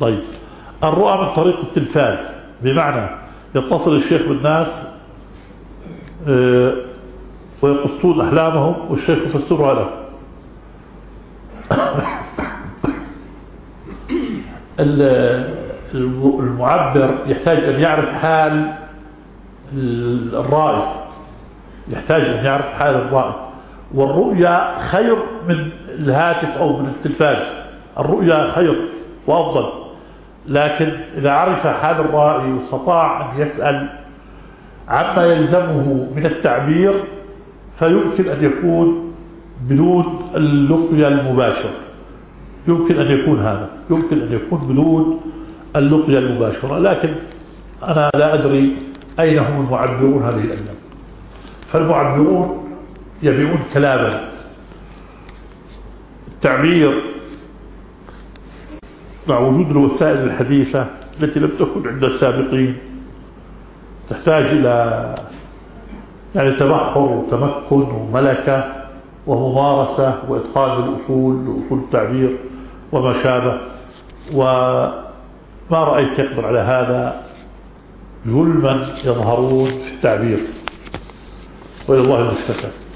طيب، الرؤى من طريق التلفاز، بمعنى يتصل الشيخ بالناس ويقصون أحلامهم والشيخ يفسرها له. المعبر يحتاج أن يعرف حال الرائي، يحتاج أن يعرف حال الرائي. والرؤيا خير من الهاتف أو من التلفاز، الرؤيا خير وأفضل، لكن إذا عرف حال الرائي واستطاع أن يسأل عما يلزمه من التعبير فيمكن أن يكون بدون اللقيا المباشر، يمكن أن يكون هذا، يمكن أن يكون بدون اللقيا المباشرة. لكن أنا لا أدري أين هم المعبرون هذه الأيام. فالمعبرون يبيعون كلاما، التعبير مع وجود الوسائل الحديثة التي لم تكن عند السابقين تحتاج إلى يعني تبحر وتمكن وملكة وممارسة وإتقان للأصول وأصول التعبير وما شابه، وما رأيت يقدر على هذا ظلما يظهرون في التعبير، وإلى الله المشتكى.